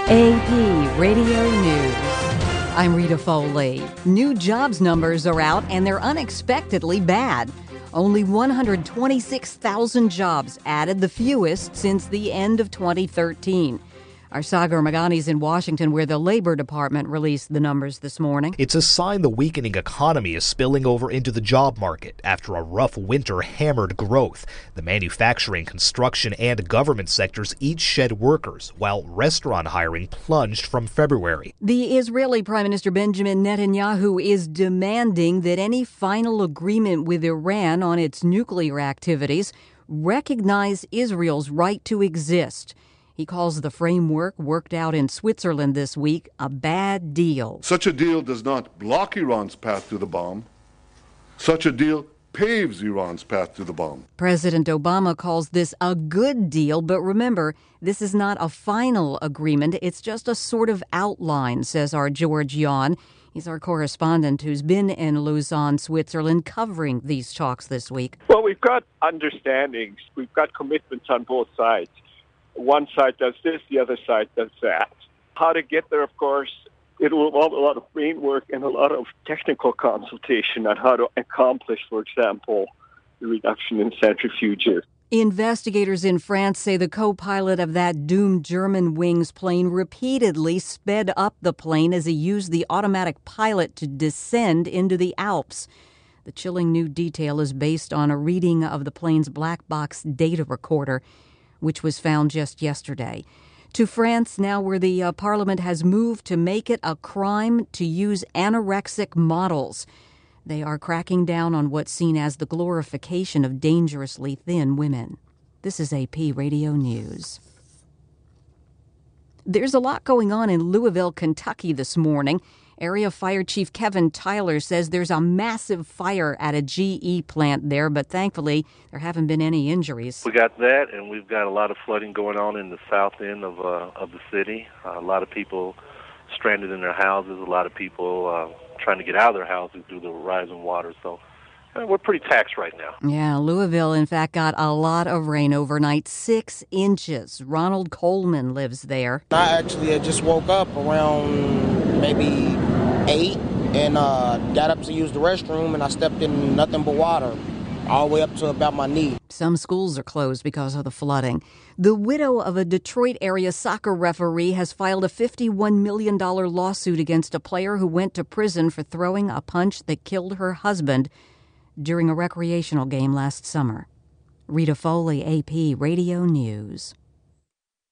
AP Radio News. I'm Rita Foley. New jobs numbers are out, and they're unexpectedly bad. Only 126,000 jobs added, the fewest since the end of 2013. Our Sagar Magani's in Washington, where the Labor Department released the numbers this morning. It's a sign the weakening economy is spilling over into the job market after a rough winter hammered growth. The manufacturing, construction, and government sectors each shed workers, while restaurant hiring plunged from February. The Israeli Prime Minister Benjamin Netanyahu is demanding that any final agreement with Iran on its nuclear activities recognize Israel's right to exist. He calls the framework worked out in Switzerland this week a bad deal. Such a deal does not block Iran's path to the bomb. Such a deal paves Iran's path to the bomb. President Obama calls this a good deal, but remember, this is not a final agreement. It's just a sort of outline, says our George Yon. He's our correspondent who's been in Lausanne, Switzerland, covering these talks this week. Well, we've got understandings. We've got commitments on both sides. One side does this, the other side does that. How to get there, of course, it will involve a lot of framework and a lot of technical consultation on how to accomplish, for example, the reduction in centrifuges. Investigators in France say the co-pilot of that doomed Germanwings plane repeatedly sped up the plane as he used the automatic pilot to descend into the Alps. The chilling new detail is based on a reading of the plane's black box data recorder, which was found just yesterday. To France now, where the parliament has moved to make it a crime to use anorexic models. They are cracking down on what's seen as the glorification of dangerously thin women. This is AP Radio News. There's a lot going on in Louisville, Kentucky this morning. Area Fire Chief Kevin Tyler says there's a massive fire at a GE plant there, but thankfully there haven't been any injuries. We got that, and we've got a lot of flooding going on in the south end of the city. A lot of people stranded in their houses, a lot of people trying to get out of their houses due to the rising water. So we're pretty taxed right now. Yeah, Louisville, in fact, got a lot of rain overnight, 6 inches. Ronald Coleman lives there. I actually just woke up around maybe 8 and got up to use the restroom, and I stepped in nothing but water all the way up to about my knee. Some schools are closed because of the flooding. The widow of a Detroit area soccer referee has filed a $51 million lawsuit against a player who went to prison for throwing a punch that killed her husband during a recreational game last summer. Rita Foley, AP Radio News.